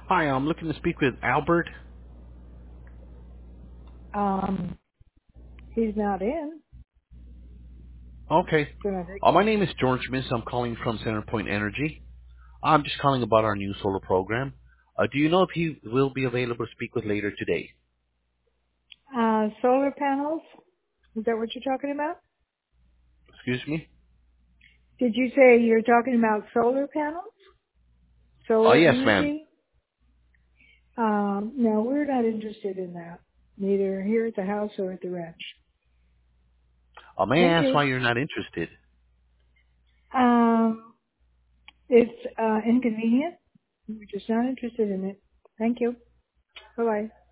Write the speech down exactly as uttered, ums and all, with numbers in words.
Hi, I'm looking to speak with Albert. Um, he's not in. Okay. Can I take? Uh, my name is George Miss. I'm calling from Centerpoint Energy. I'm just calling about our new solar program. Uh, do you know if he will be available to speak with later today? Uh, solar panels? Is that what you're talking about? Excuse me? Did you say you're talking about solar panels? Oh, Solar yes, ma'am. energy? Um, no, we're not interested in that. Neither here at the house or at the ranch. Uh, may I Thank ask you. why you're not interested? Um, it's, uh, inconvenient. We're just not interested in it. Thank you. Bye bye.